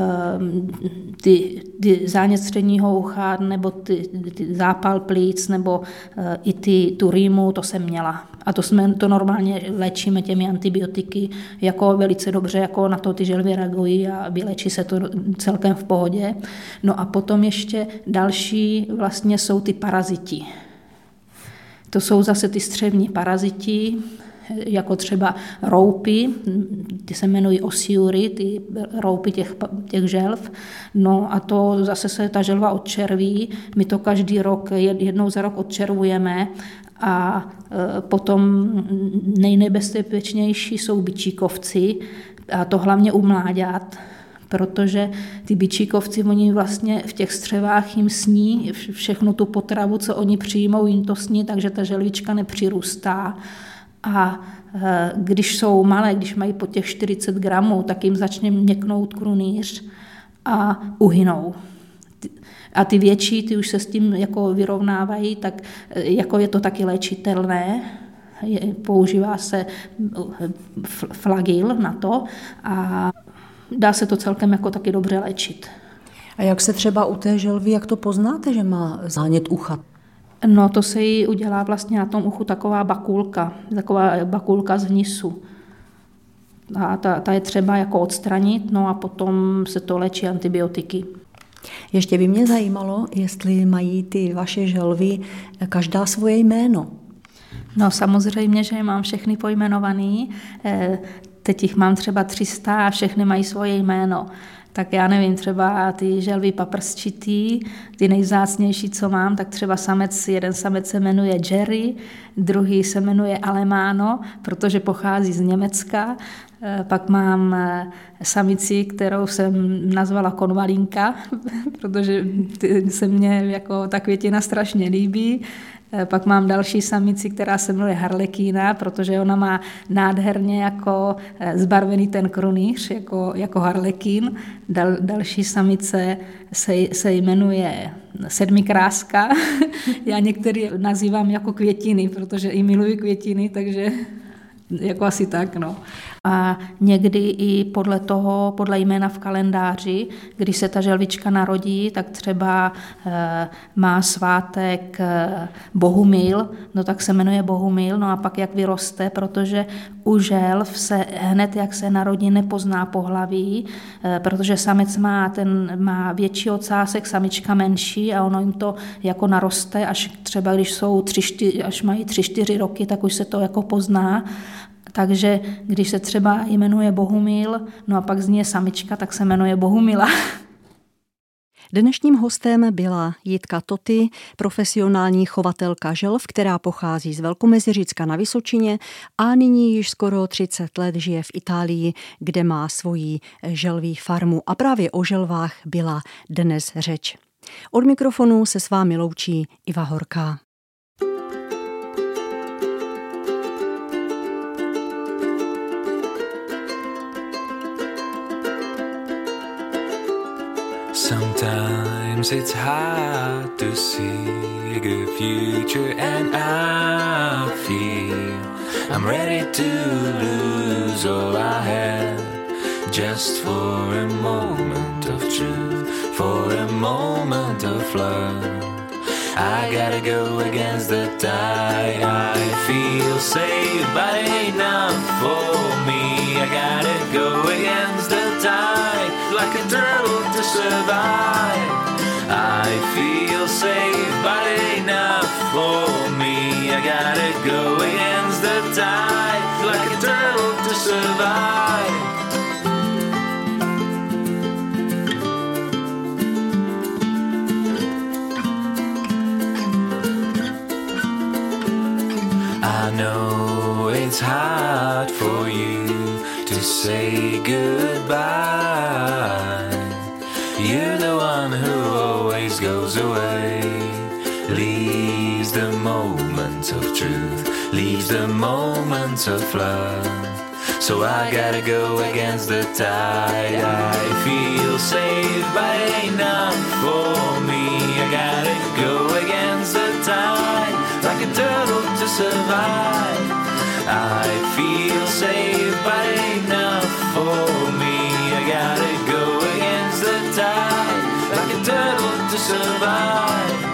ty zánět středního ucha nebo ty zápal plíc nebo i tu rýmu, to jsem měla. A to normálně léčíme těmi antibiotiky jako velice dobře, jako na to ty želvy reagují a vylečí se to celkem v pohodě. No a potom ještě další vlastně jsou ty paraziti. To jsou zase ty střevní paraziti, jako třeba roupy, ty se jmenují osiury, ty roupy těch želv. No a to zase se ta želva odčerví, my to každý rok, jednou za rok odčervujeme a potom nejnebezpečnější jsou bičíkovci, a to hlavně u mláďat, protože ty bičíkovci, oni vlastně v těch střevách jim sní všechnu tu potravu, co oni přijmou, jim to sní, takže ta želvička nepřirůstá. A když jsou malé, když mají po těch 40 gramů, tak jim začne měknout krunýř a uhynou. A ty větší, ty už se s tím jako vyrovnávají, tak jako je to taky léčitelné. Používá se flagil na to a dá se to celkem jako taky dobře léčit. A jak se třeba u té želvy, jak to poznáte, že má zánět ucha? No to se jí udělá vlastně na tom uchu taková bakulka z hnisu. A ta je třeba jako odstranit, no a potom se to léčí antibiotiky. Ještě by mě zajímalo, jestli mají ty vaše želvy každá svoje jméno. No samozřejmě, že je mám všechny pojmenovaný. Teď jich mám třeba 300 a všechny mají svoje jméno. Tak já nevím, třeba ty želvy paprsčitý, ty nejvzácnější, co mám, tak třeba jeden samec se jmenuje Jerry, druhý se jmenuje Alemano, protože pochází z Německa. Pak mám samici, kterou jsem nazvala Konvalinka, protože se mně jako ta květina strašně líbí. Pak mám další samici, která se jmenuje Harlekína, protože ona má nádherně jako zbarvený ten krunýř, jako harlekín. Další samice se jmenuje Sedmikráska. Já některý nazývám jako květiny, protože i miluji květiny, takže jako asi tak, no. A někdy i podle jména v kalendáři, když se ta želvička narodí, tak třeba má svátek Bohumil, no tak se jmenuje Bohumil, no a pak jak vyroste, protože u želv se hned, jak se narodí, nepozná pohlaví, protože samec má větší ocásek, samička menší a ono jim to jako naroste, až třeba když až mají 3-4 roky, tak už se to jako pozná. Takže když se třeba jmenuje Bohumil, no a pak z ní je samička, tak se jmenuje Bohumila. Dnešním hostem byla Jitka Toty, profesionální chovatelka želv, která pochází z Velkomeziřícka na Vysočině a nyní již skoro 30 let žije v Itálii, kde má svoji želví farmu. A právě o želvách byla dnes řeč. Od mikrofonu se s vámi loučí Iva Horká. Sometimes it's hard to see a good future, and I feel I'm ready to lose all I have just for a moment of truth, for a moment of love. I gotta go against the tide. I feel safe, but ain't enough for me. I gotta go against the tide, like a turtle to survive. I feel safe, but ain't enough for me. I gotta go against the tide, like a turtle to survive. I know it's hard for you to say goodbye. You're the one who always goes away, leaves the moments of truth, leaves the moments of love. So I gotta go against the tide. I feel safe, but ain't enough for me. I gotta go against the tide, like a turtle to survive. I feel safe, but ain't enough for me. I gotta to survive.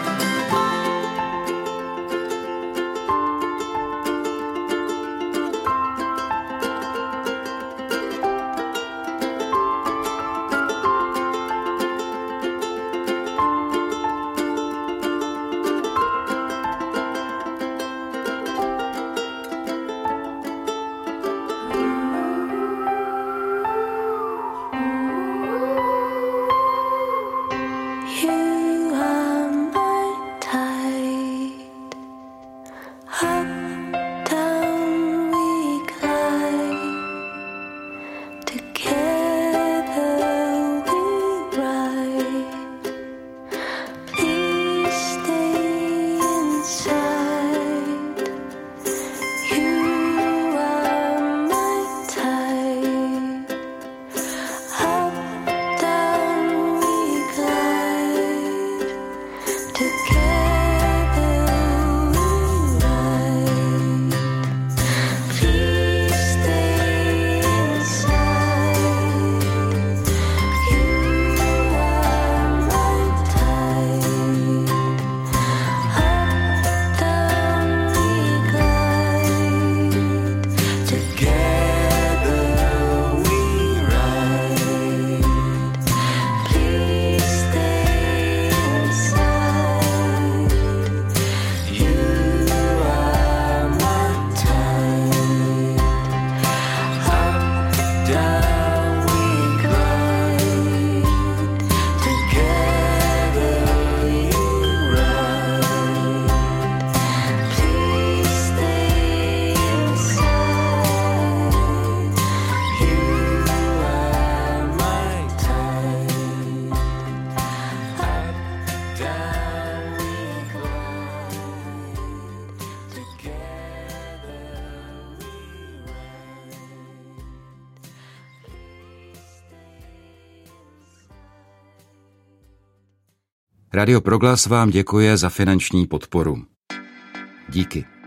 Radio Proglas vám děkuje za finanční podporu. Díky.